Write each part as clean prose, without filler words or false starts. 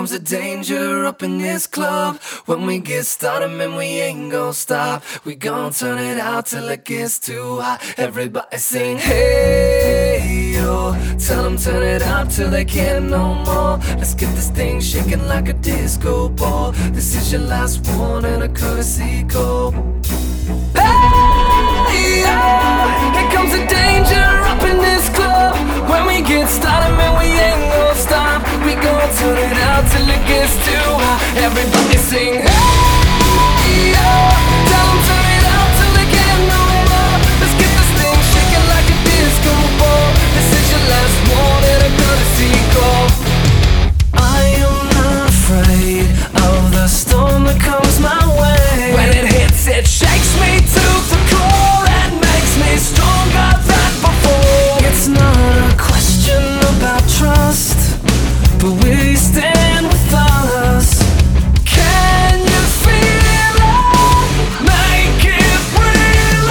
comes the danger up in this club. When we get started, man, we ain't gon' stop. We gon' turn it out till it gets too hot. Everybody sing, hey, yo. Tell them turn it up till they can't no more. Let's get this thing shaking like a disco ball. This is your last one and a courtesy call. Hey, yo. Here comes the danger up in this club. When we get started, man, we ain't gon' stop. We gon' turn it out till it gets too hot. Everybody sing, hey, yo. Tell them turn it out till they can't no more. Let's get this thing shaking like a disco ball. This is your last one and a courtesy call. I am not afraid of the storm that comes my way. When it hits, it shakes me to the core and makes me stronger than before. It's not a question about trust, but we stand with us. Can you feel it? Make it real.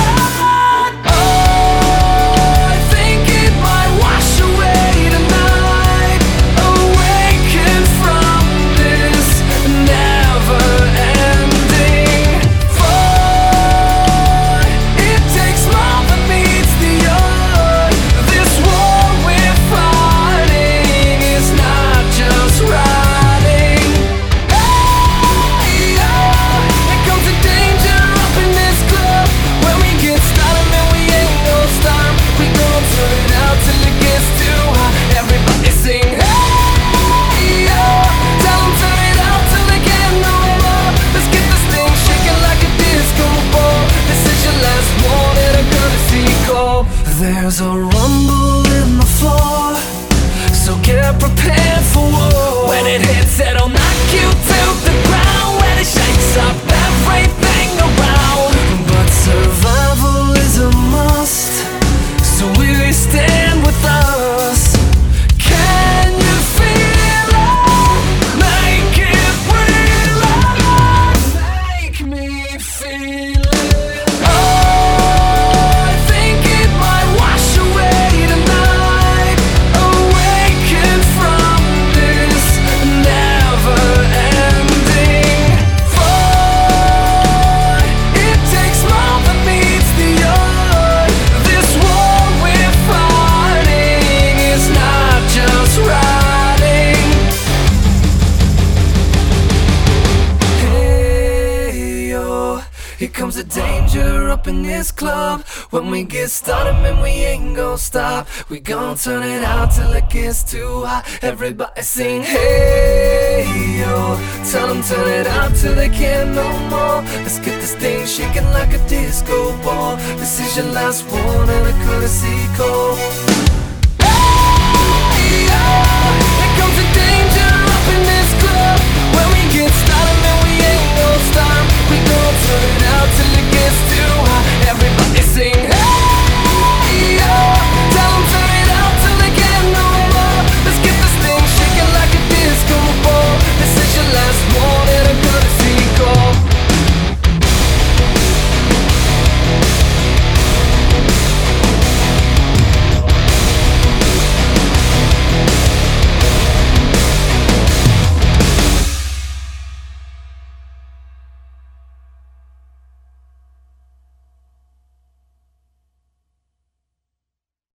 Oh, I think it might wash away tonight. Awaken from this never-ending void. It takes more than meets the eye. This war we're fighting is not just riding. Hey, oh, here comes the danger up in this club. When we get started, man, we ain't gon' stop. We gon' turn it out till it gets too hot. Everybody sing, hey, oh. Tell them turn it out till they can't no more. Let's get this thing shaking like a disco ball. This is your last one and a courtesy call. There's a rumble in the floor, so get prepared for war. When it hits, it'll knock you to the ground. When it shakes up everything around. But survival is a must, so we stand with us. Can you feel it? Make it real. Make me feel it. Oh, I think it might wash away tonight. Awaken from this never-ending void. It takes more than meets the eye. This war we're fighting is not just riding. Hey, yo. Here comes the danger up in this club. When we get started, man, we ain't gon' stop. We gon' turn it out till it gets too hot. Everybody sing, hey, yo. Tell them turn it out till they can't no more. Let's get this thing shaking like a disco ball. This is your last one and a courtesy call.